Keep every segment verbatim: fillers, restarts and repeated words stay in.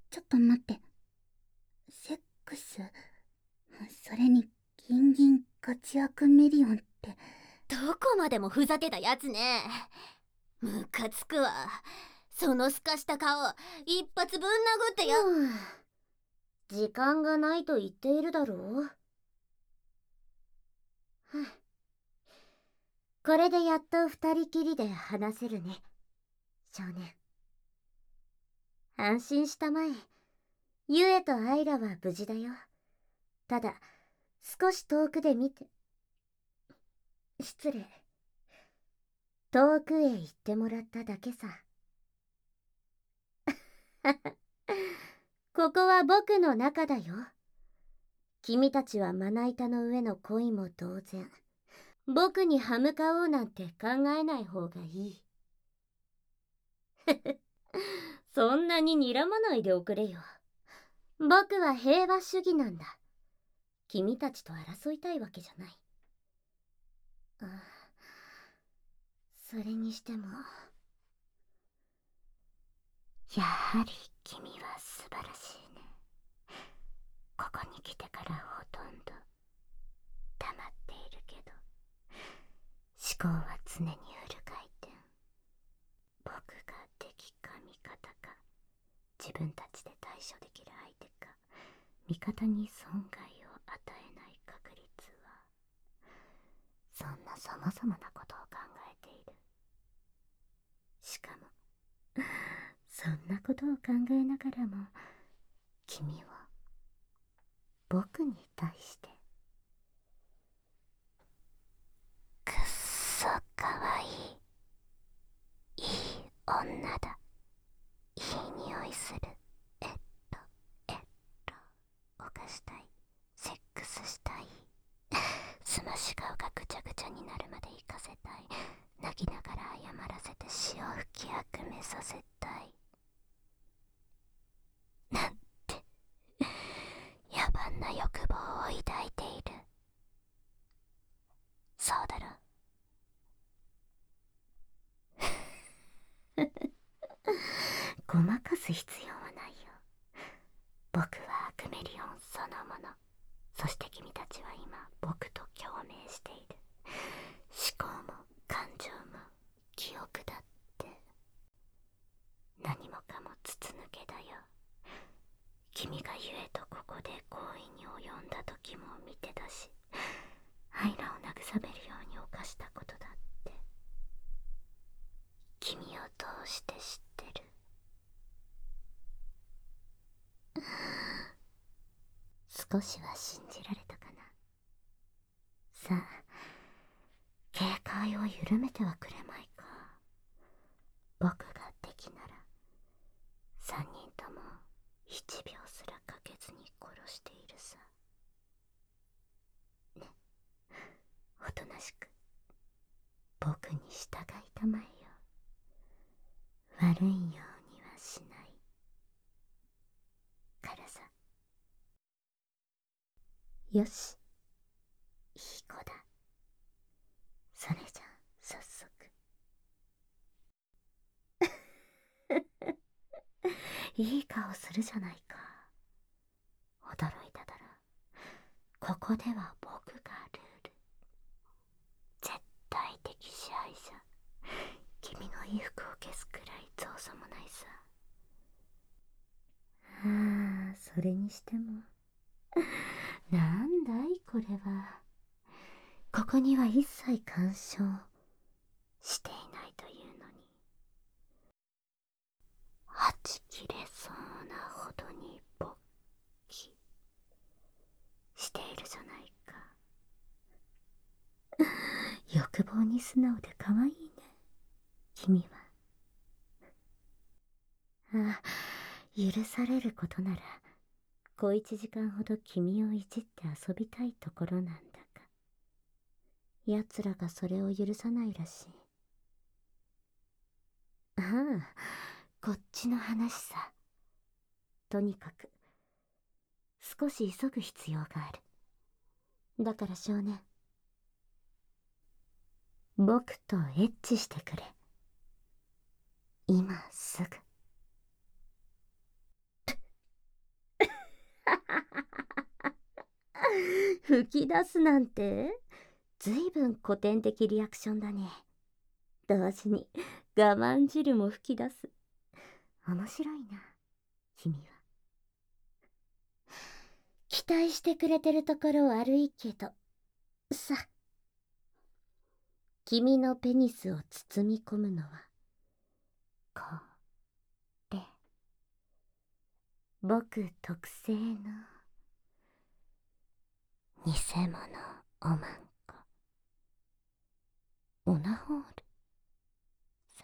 ちょっと待って。セックス、それにギンギン活躍メリオンって。 どこまでもふざけたやつね。ムカつくわ。そのすかした顔一発ぶん殴ってや。 時間がないと言っているだろう。これでやっと二人きりで話せるね、少年。安心したまえ。ユエとアイラは無事だよ。ただ少し遠くで見て、失礼、遠くへ行ってもらっただけさ。ここは僕の中だよ。君たちはまな板の上の恋も同然。僕に歯向かおうなんて考えない方がいい。そんなに睨まないでおくれよ。僕は平和主義なんだ。君たちと争いたいわけじゃない。あ、それにしても、やはり君は素晴らしいね。ここに来てからほとんど黙っているけど、思考は常にフル回転。僕が敵か味方か、自分たちで対処できる相手か、味方に損害を与えない確率は、そんな様々なことを考えている。しかもそんなことを考えながらも、君は僕に対してくっそかわいい、いい女だ、いい匂いする、えっとえっと犯したい、セックスしたい、すまし顔がぐちゃぐちゃになるまで行かせたい、泣きながら謝らせて潮吹き悪めさせたい、なんて野蛮な欲望を抱いている。そうだろ。ごまかす必要はないよ。僕はアクメリオンそのもの。そして君たちは今僕と共鳴している。思考も感情も記憶だって、何もかも筒抜けだよ。君がゆえとここで行為に及んだ時も見てたし、アイラを慰めるように犯したことだって君を通して知ってる。少しは信じられたかな。さあ、警戒を緩めてはくれまいか。僕が敵なら三人とも一秒すらかけずに殺しているさ。ね、おとなしく僕に従いたまえよ。悪いようにはしないからさ。よし、いい子だ。それじゃ早速。いい顔するじゃないか。驚いただろ。ここでは僕がルール。絶対的支配者。君の衣服を消すくらい造作もないさ。ああ、それにしてもなんだいこれは。ここには一切干渉していないというのに、はち切れそうなほどに勃起しているじゃないか。欲望に素直で可愛いね、君は。ああ、許されることなら小一時間ほど君をいじって遊びたいところなんだが、奴らがそれを許さないらしい。ああ、こっちの話さ。とにかく少し急ぐ必要がある。だから少年、僕とエッチしてくれ。今すぐ。 吹き出すなんてずいぶん古典的リアクションだね。同時に我慢汁も吹き出す。面白いな、君は。期待してくれてるところ悪いけど、さ、君のペニスを包み込むのはこれ、僕特製の偽物おまんこ、オナホールさ。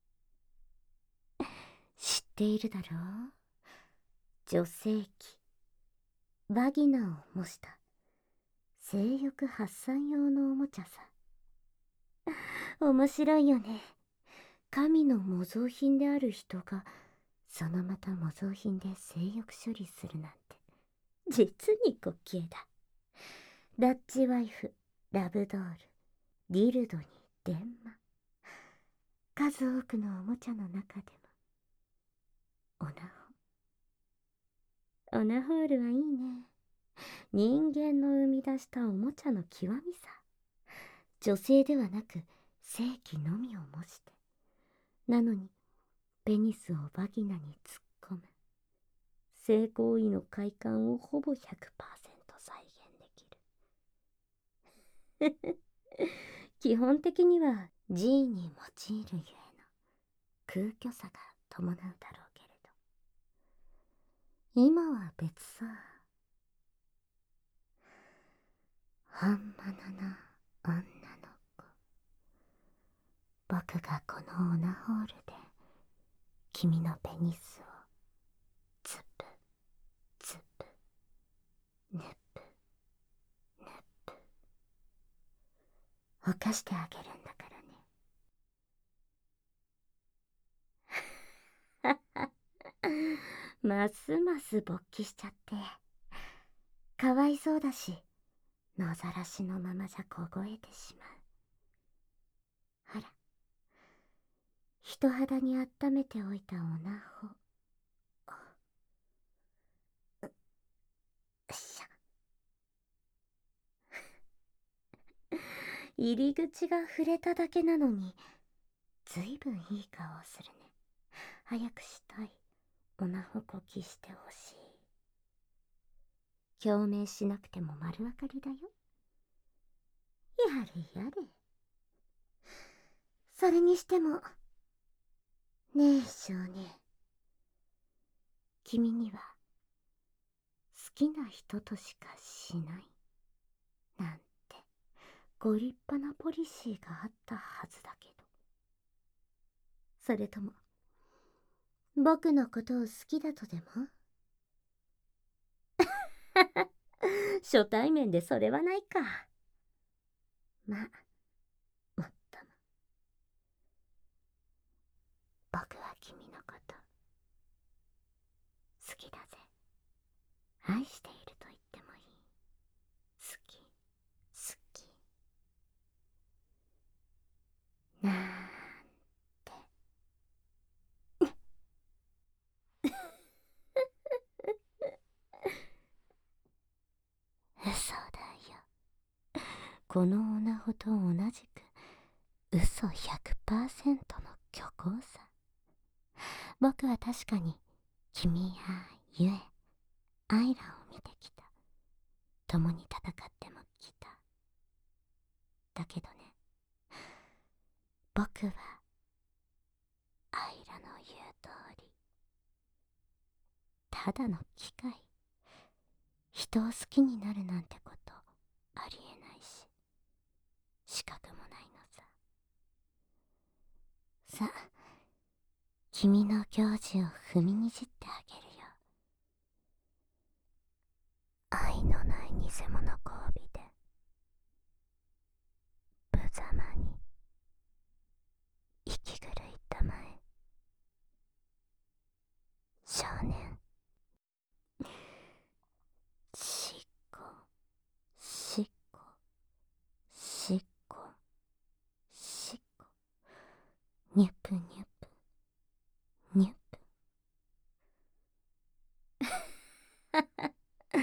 知っているだろう。女性器、バギナを模した性欲発散用のおもちゃさ。面白いよね。神の模造品である人がそのまた模造品で性欲処理するなんて実に滑稽だ。ダッチワイフ、ラブドール、ディルドに電話、数多くのおもちゃの中でもオナホ。オナホールはいいね。人間の生み出したおもちゃの極みさ。女性ではなく性器のみを模して、なのにペニスをバギナに突っ込む。性行為の快感をほぼ ひゃくパーセント 再現できる。基本的には G に用いるゆえの空虚さが伴うだろうけれど、今は別さ。本物の女の子。僕がこのオナホールで君のペニスをズプズプヌプヌプ犯してあげるんだからね。ますます勃起しちゃってかわいそうだし、野ざらしのままじゃ凍えてしまう。ほら、人肌に温めておいたオナホ。うっしゃ。入り口が触れただけなのにずいぶんいい顔をするね。早くしたい。オナホこきしてほしい。表明しなくても丸分かりだよ。やれやれ。それにしてもねえ少年、君には好きな人としかしないなんてご立派なポリシーがあったはずだけど、それとも僕のことを好きだとでも？初対面でそれはないか。まあ、もっとも。僕は君のこと好きだぜ。愛していると言ってもいい。好き、好き。なんて。嘘だよ。このオナホと同じく嘘 ひゃくパーセント の虚構さ。僕は確かに君やゆえアイラを見てきた。共に戦ってもきた。だけどね、僕はアイラの言う通りただの機械。人を好きになるなんてことありえないし、資格もないのさ。さあ、君の行事を踏みにじってあげるよ。愛のない偽物交尾で無様に息狂いたまえ。少年、しっこしっこしっこしっこ、ニュプニュプニュプ。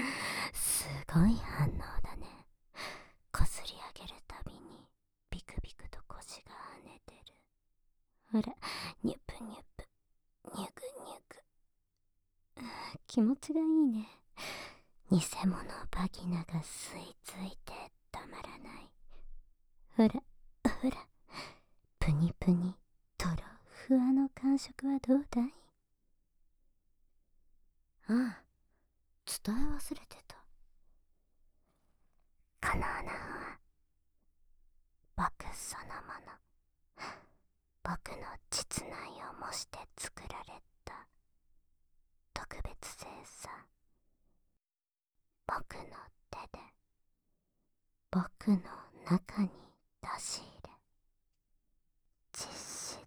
気持ちがいいね。偽物バギナが吸い付いてたまらない。ほらほら、プニプニトロふわの感触はどうだい？ああ、伝え忘れてた。この穴は僕そのもの、僕の実内を模して作られた特別性さ。僕の手で僕の中に出し入れ、実質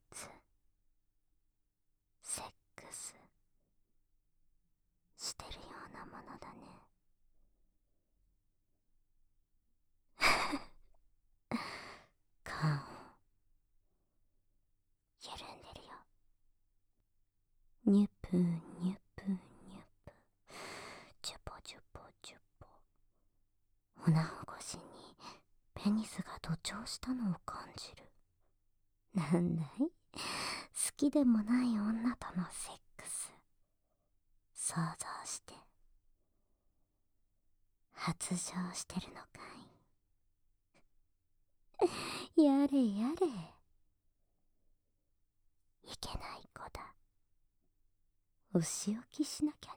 セックスしてるようなものだね。缶緩んでるよ。ニュプニュプニュプ、チュポチュポチュポ。おなほ越しにペニスが土調したのを感じる。なんだい、好きでもない女とのセックス想像して発情してるのかい？やれやれ、いけない子だ。お仕置きしなきゃね。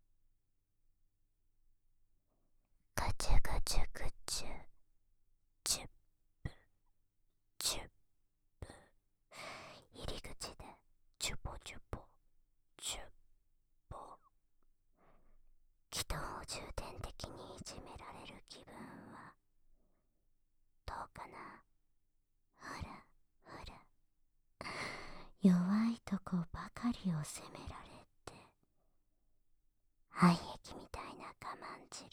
ぐちゅぐちゅぐちゅ、チュップチュップ、入り口でチュポチュポチュッポ。気筒を重点的にいじめられる気分はどうかな。ほらほら、弱いとこばかりを責められて、廃液みたいな我慢汁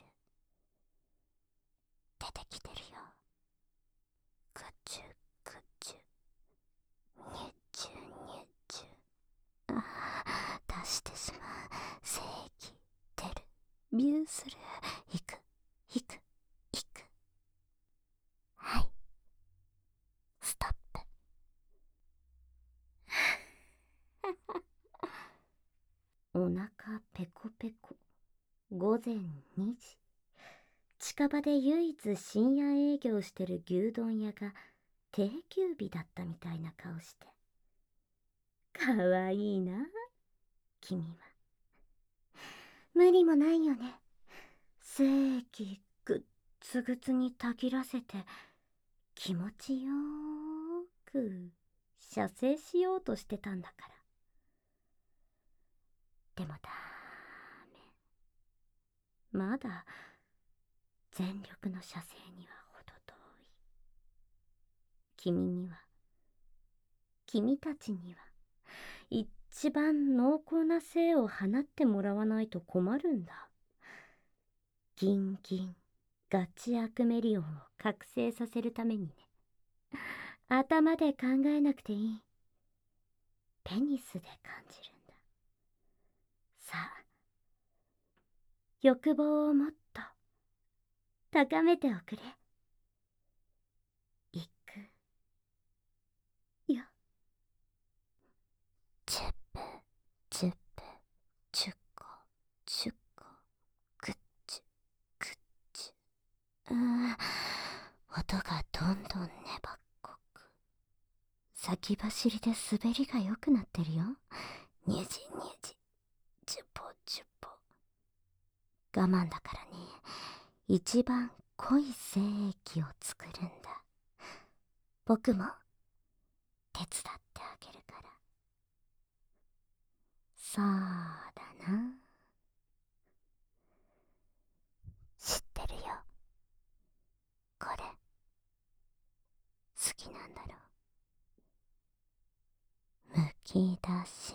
出てきてるよ。ぐちゅぐちゅ、にゅちゅにゅちゅ。ああ、出してしまう。精液出る、ビューする、いくいくいく。はい、ストップ。お腹ペコペコ。午前にじ。近場で唯一深夜営業してる牛丼屋が定休日だったみたいな顔して。かわいいな、君は。無理もないよね。精液ぐっつぐつにたぎらせて気持ちよーく射精しようとしてたんだから。でもダメ。まだ全力の射精にはほど遠い。君には、君たちには一番濃厚な精を放ってもらわないと困るんだ。ギンギンガチアクメリオンを覚醒させるためにね。頭で考えなくていい。ペニスで感じるんだ。さあ、欲望をもっと高めておくれ。いくよ。チュップチュップチュッコチュッコ、グッチュグッチュ。うーん、音がどんどん粘っこく。先走りで滑りが良くなってるよ。ニュジニュジ、チュポチュポ。我慢だからね、一番濃い精液を作るんだ。僕も手伝ってあげるから。そうだな。知ってるよ。これ好きなんだろう。むき出し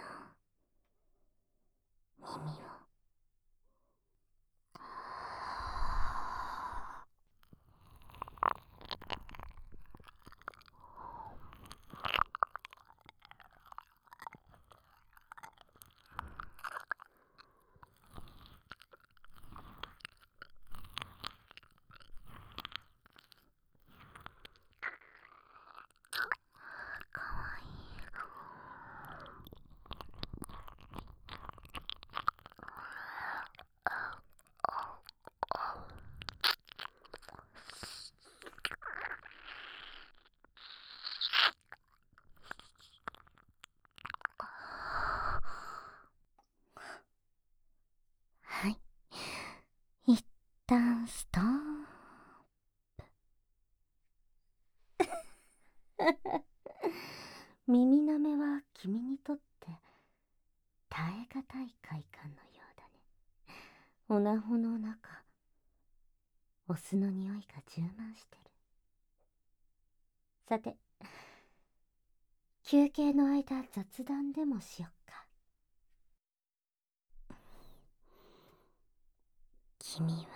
の耳を。かわいい。 旦ストップ。耳なめは君にとって耐え難い快感のようだね。オナホの中、オスの匂いが充満してる。さて、休憩の間雑談でもしよっか。君は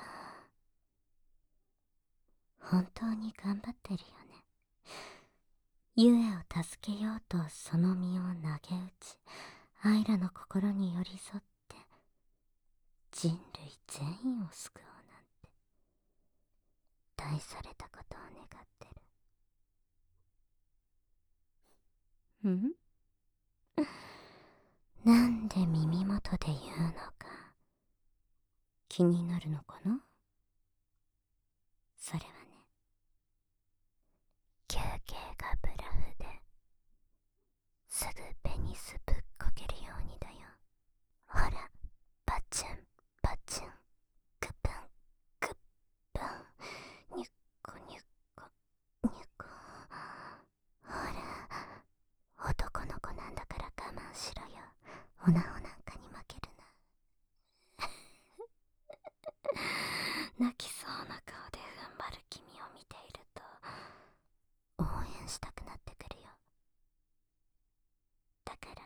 本当に頑張ってるよね。ゆえを助けようとその身を投げ打ち、アイラの心に寄り添って人類全員を救おうなんて大それたことを願ってる。ん？なんで耳元で言うのか気になるのかな？それはね、休憩がブラフですぐペニスぶっこけるようにだよ。ほら、パチュンパチュン、クプンクップン、ニュッコニュッコニュッコ。ほら、男の子なんだから我慢しろよ。オナホなんかに負けるな。泣きそうな顔で踏ん張る君を見ていると応援したくなってくるよ。だから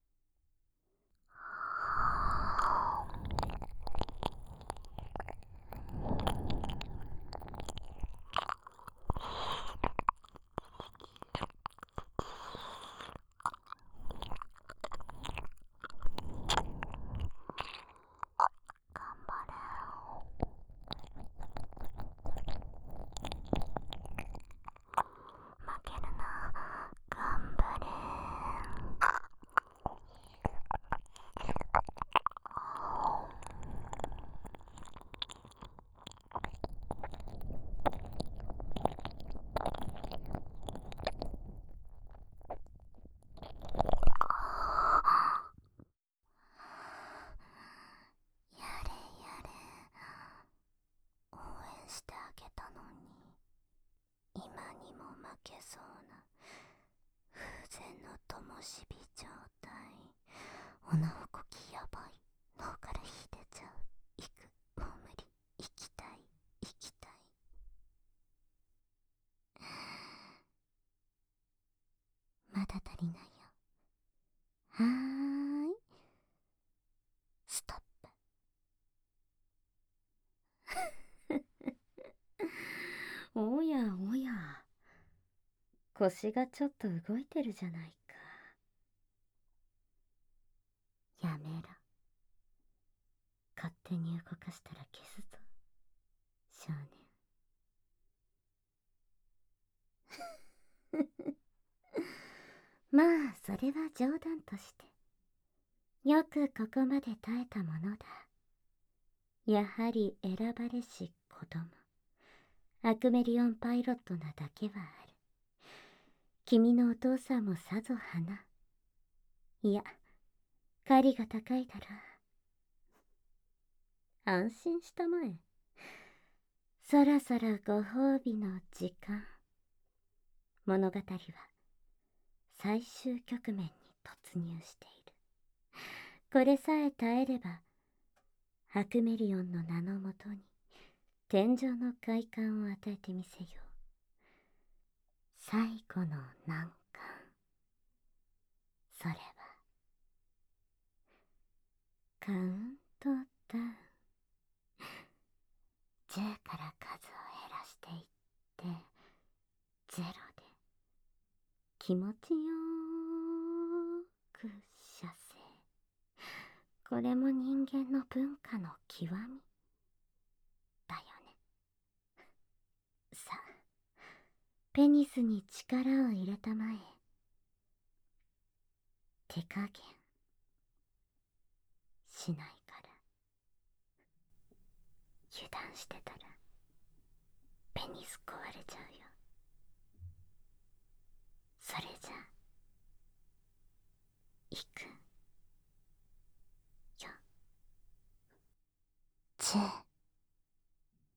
負けるな、頑張れ。やれやれ、応援してあげたのに今にも負けそうな風前の灯火状態。おなほこきやばい、脳から火出ちゃう。行く、もう無理、行きたい行きたい。まだ足りないよ。はーい、ストップ。おやおや、腰がちょっと動いてるじゃないか。やめろ、勝手に動かしたら消すぞ、少年。まあそれは冗談として、よくここまで耐えたものだ。やはり選ばれし子供、アクメリオンパイロットなだけはある。君のお父さんもさぞ花、いや狩りが高いだろう。安心したまえ。そろそろご褒美の時間。物語は最終局面に突入している。これさえ耐えればアクメリオンの名のもとに天井の快感を与えてみせよう。最後の難関、それはカウントダウン。じゅうから数を減らしていってゼロで気持ちよーく射精。これも人間の文化の極みだよね。さあ、ペニスに力を入れたまえ。手加減しないから。油断してたらペニス壊れちゃうよ。それじゃ行くよ。チェ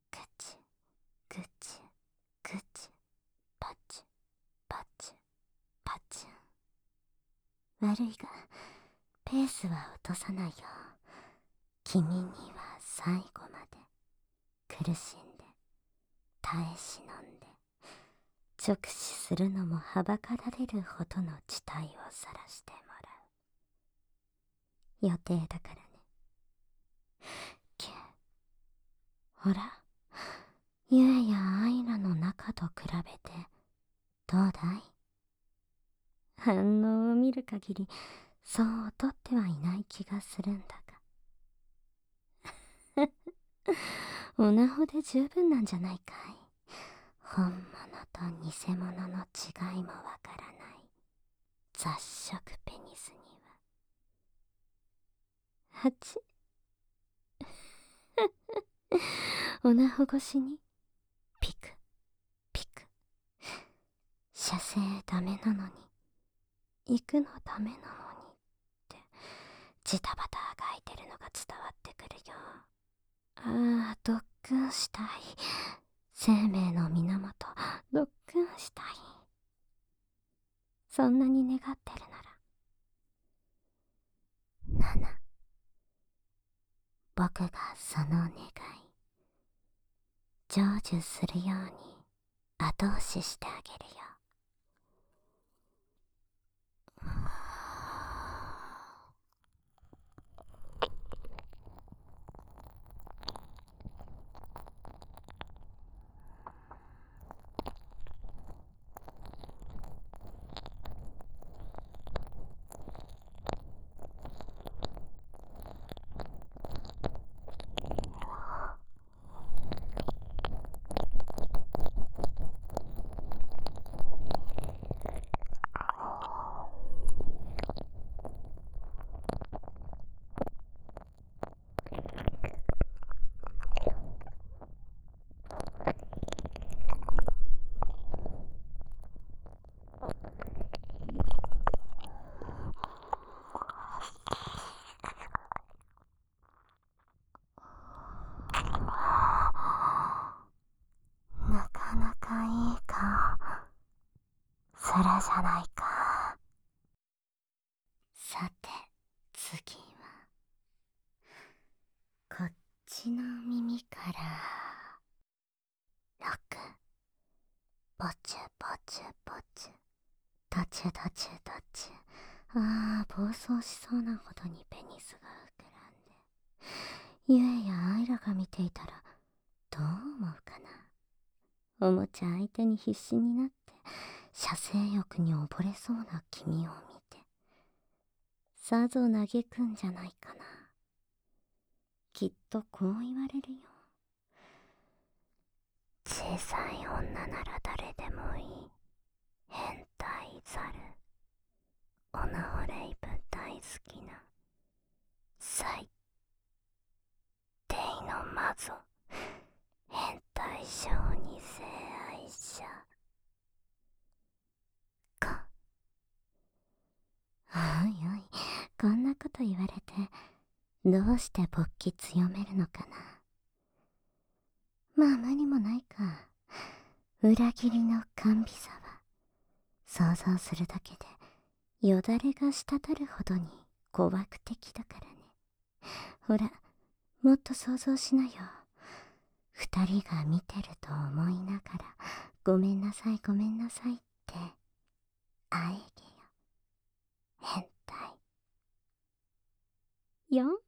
悪いが、ペースは落とさないよ。君には最後まで苦しんで耐え忍んで直視するのもはばかられるほどの事態を晒してもらう予定だからね。けほら、ゆえやアイラの中と比べてどうだい？反応を見る限りそう劣ってはいない気がするんだがオナホで十分なんじゃないかい。本物と偽物の違いもわからない雑食ペニスには。はちオナホ越しにピクピク。射精ダメなのに行くのダメなのにってジタバタがいてるのが伝わってくるよ。ああ、特訓したい。生命の源、特訓したい。そんなに願ってるなら、ナナ、僕がその願い成就するように後押ししてあげるよ。なかなかいい顔するじゃないか。さて次はこっちの耳からろく、ぼちゅぼちゅぼちゅ、どちゅどちゅどちゅ。ああ、暴走しそうなほどにペニスが膨らんで、ゆえやアイラが見ていたらどう思うかな。おもちゃ相手に必死になって射精欲に溺れそうな君を見てさぞ嘆くんじゃないかな。きっとこう言われるよ。小さい女なら誰でもいい変態ザル、オナホレイブ大好きな最低の魔女、変態小児性愛者か。おいおい、こんなこと言われてどうして勃起強めるのかな。まあ無理もないか。裏切りの甘美さは想像するだけでよだれが滴るほどに怖く的だからね。ほら、もっと想像しなよ。二人が見てると思いながらごめんなさいごめんなさいってあえげよ。変態よん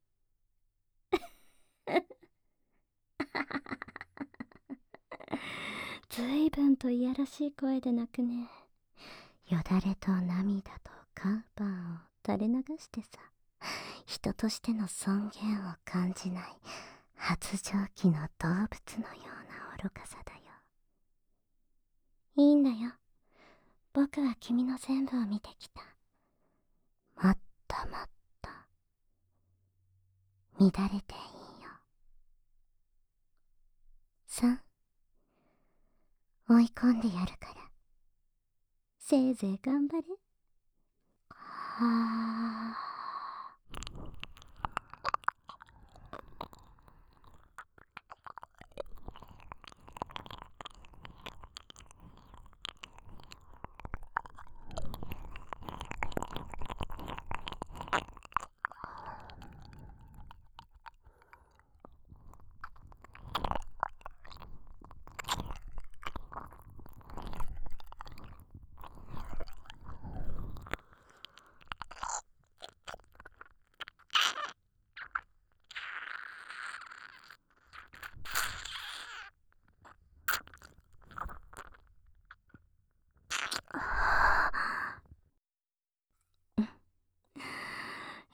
ずいぶんといやらしい声で泣くね。よだれと涙とカウパーを垂れ流してさ、人としての尊厳を感じない発情期の動物のような愚かさだよ。いいんだよ、僕は君の全部を見てきた。もっともっと乱れていいよ。さあ、追い込んでやるからせいぜい頑張れ。はあ。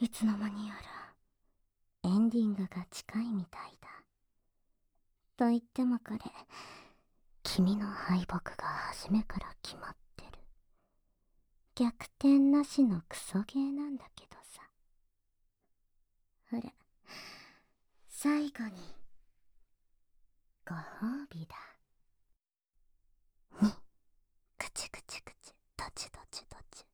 いつの間にやらエンディングが近いみたいだ。と言ってもこれ、君の敗北が初めから決まってる。逆転なしのクソゲーなんだけどさ。ほら、最後にご褒美だ。に、くちくちくち、どちどちどち。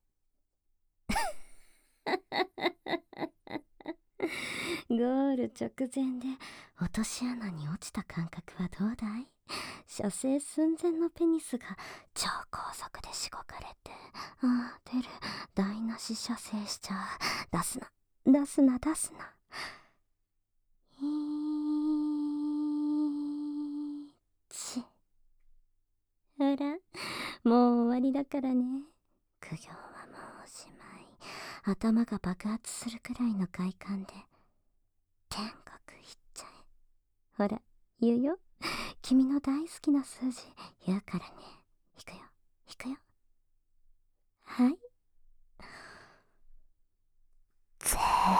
ゴール直前で落とし穴に落ちた感覚はどうだい？射精寸前のペニスが超高速でしごかれて、ああ出る、台無し射精しちゃう。出すな出すな出すな。いち。ほら、もう終わりだからね。苦行はもうおしまい。頭が爆発するくらいの快感で天国行っちゃえ。ほら言うよ、君の大好きな数字言うからね。いくよいくよ。はい。ゼ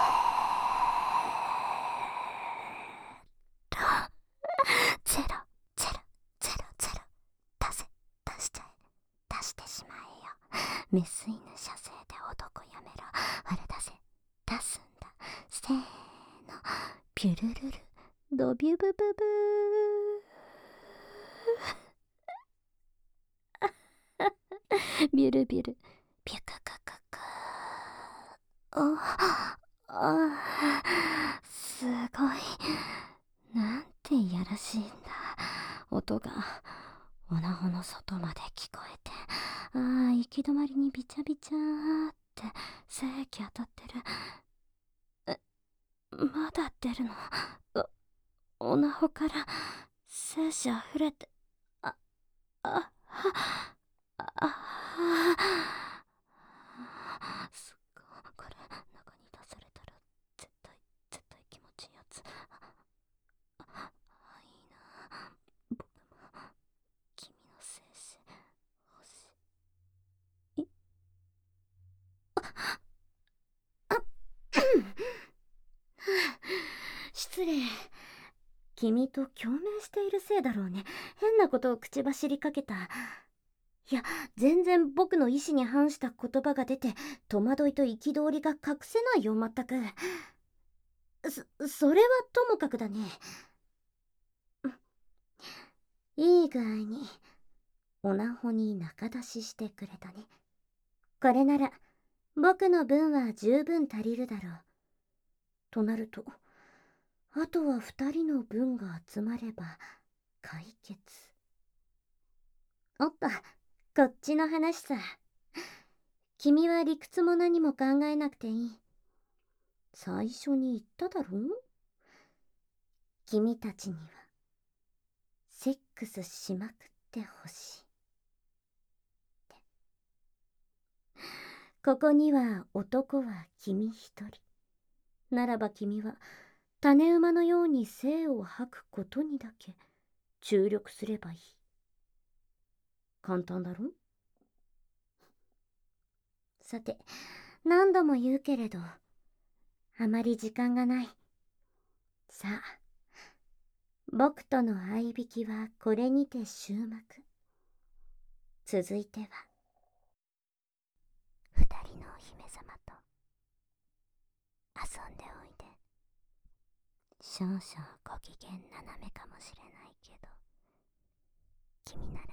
ロゼロゼロゼロゼロ。出せ、出しちゃえ、出してしまえよ。メス犬射精で男やめろ。ほら出せ、出すんだ。せーの、ピュルルルドビュブブブービュルビュルピュクククク。ああ、すごい、なんていやらしいんだ。音がオナホの外まで聞こえて、ああ、行き止まりにビチャビチャーって精液当たってる。え、まだ出るの？お、オナホから精子あふれて、あ、あ、あ、あ、すっごい、これ中に出されたら絶対絶対気持ちいいやつ。あ、いいな。僕も君の精子欲しい。失礼。君と共鳴しているせいだろうね。変なことを口走りかけた。いや、全然僕の意思に反した言葉が出て、戸惑いと憤りが隠せないよ、まったく。そ、それはともかくだね。いい具合に、オナホに仲出ししてくれたね。これなら、僕の分は十分足りるだろう。となると、あとは二人の分が集まれば、解決。おっと、こっちの話さ。君は理屈も何も考えなくていい。最初に言っただろ？君たちにはセックスしまくってほしいって。ここには男は君一人。ならば君は種馬のように精を吐くことにだけ注力すればいい。簡単だろ？さて、何度も言うけれど、あまり時間がない。さあ、僕との相引きはこれにて終幕。続いては、二人のお姫様と遊んでおいで。少々ご機嫌斜めかもしれないけど、君なら